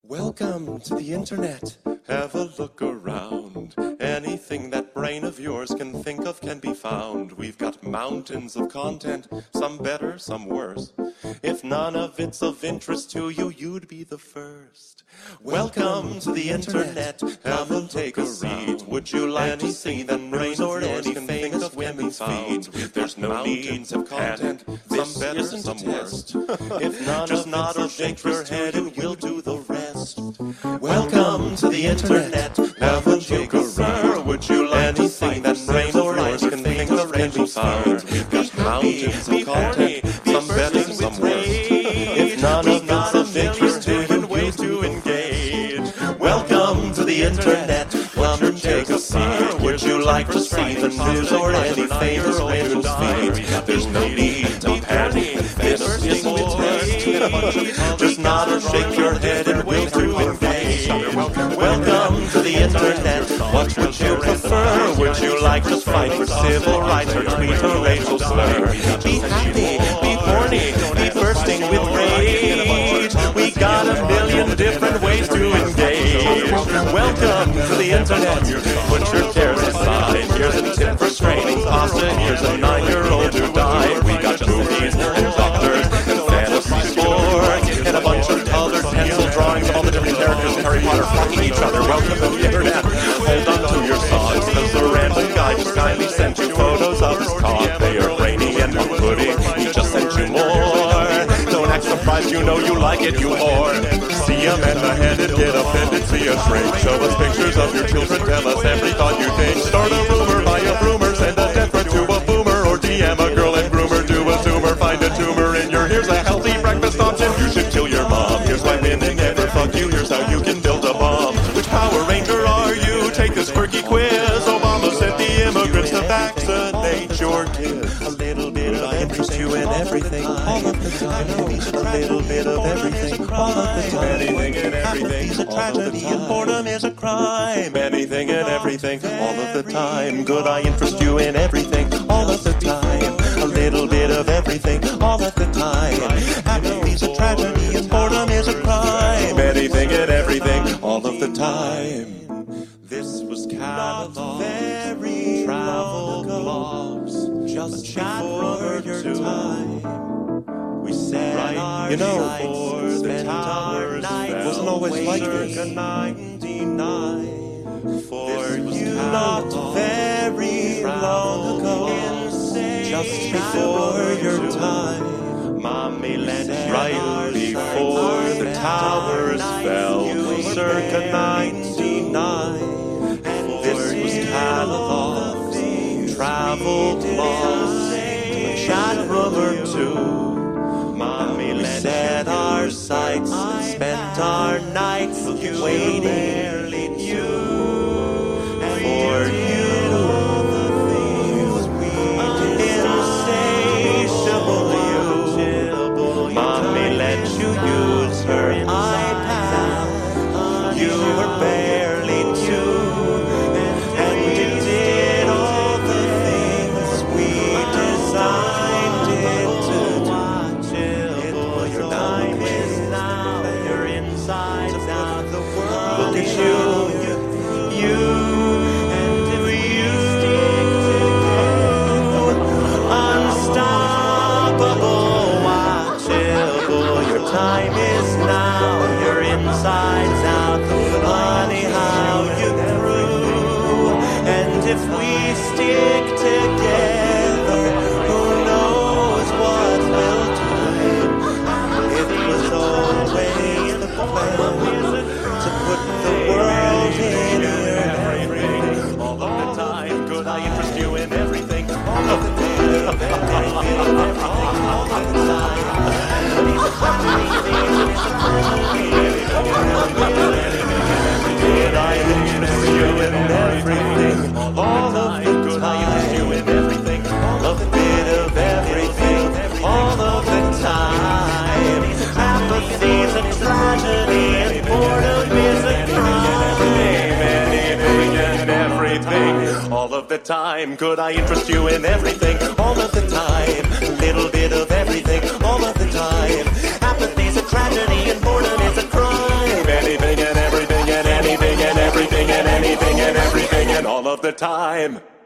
Welcome to the internet. Have a look around. Anything that brain of yours can think of can be found. We've got mountains of content, some better, some worse. If none of it's of interest to you, you'd be the first. Welcome to the internet. Have a take a seat. Would you like to see the brain or anything famous can be found? There's no need to content, some better, some worse. If none just nod or shake your head and we'll do the rest. Welcome to the internet. Have a look around. Would you like anything that brain or yours can think of can be found? We've got mountains of content, some better, some worse. If none of it's of interest to you, ways to engage. Welcome to the internet. Come and take a seat. Would you like to see the news or any famous angel's feed? There's no need to panic. This isn't it. Just nod or shake your head and we'll to engage. Welcome to the internet. What would you prefer? Would you like to fight for civil rights or tweet a racial slur? Be happy, be horny, be bursting with rage. We got a million different ways to engage. Welcome to the internet. Put your cares aside. Here's a tip for straining pasta. Here's a 9-year-old who died. We got movies and doctors and fantasy sports and a bunch of colored pencil drawings of all the different characters in Harry Potter fucking each other. Welcome to the internet. Hold on to your socks, because the random guy just kindly sent you photos of his cock. They are brainy and pudding. He just sent you more. Don't act surprised, you know you like it, you whore. See a man beheaded, get offended, see us shrink. Show us pictures of your children, tell us every thought you think. Start a rumor, buy a rumor, send a death threat to a boomer, or DM a girl and groomer, do a zoomer, find a tumor in your. Here's a healthy breakfast option. You should kill your mom. Here's why women never fuck you. Here's how you can build a bomb. Which Power Ranger are you? Take this quirky quiz. Obama sent the immigrants to vaccinate your kids. A little bit of interest you in everything, all of the time. A little bit of everything, all of the time. Anything and everything, is a tragedy and boredom is a crime. Anything and everything, all of the time. Could I interest you in everything, all of the time? A little bit of everything, all of the time. Apathy's a tragedy and boredom is a crime. Anything and everything, all of the time. This was catalog, very travel blogs, just before your time. We said right, you know, for the towers wasn't always like this. 99. For you, not very long ago, just before your time. Mommy let right before the towers fell, circa 99. This was catalogs, travel blogs, chat room or two. Mommy let set our sights, spent our nights waiting you. For you, insatiable you. Mommy let you use her iPad. You were barely two, and you did all the things we designed it to. Your time is now. Your insides out. Look at you. Time is now, your insides out. Honey, how you grew. And if we stick together, who knows what we'll do. It was always the plan to put the world in everything. All of the time, could I interest you in everything? All of the time, all of the time. Did I interest you in everything? All of the time. You in everything. All of the bit of everything. All of the time. Apathy's a tragedy and boredom is a crime. Anything and everything. All of the time. Could I interest you in everything? All of the time. A little bit of everything. All of the time. Apathy's a tragedy and boredom is a crime. Anything all of the time.